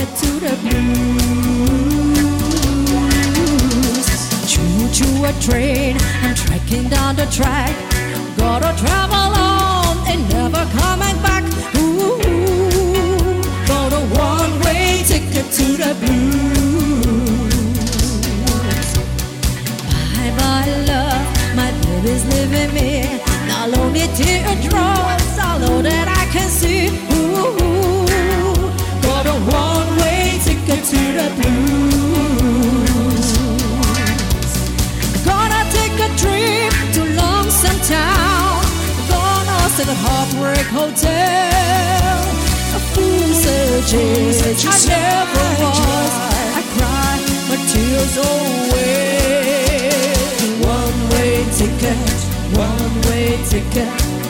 to the blues. Choo-choo a train, I'm trekking down the track. Gotta travel on and never coming back. Ooh, got a one-way ticket to the blues. Bye-bye love, my baby's leaving me. Not only teardrops, all that I can see. Ooh, got a one-way ticket to the blues. Gonna take a trip to Lonesome Town. Gonna stay at Heartbreak Hotel. A fool searches, I never was. I cry my tears away. One-way ticket, one-way ticket.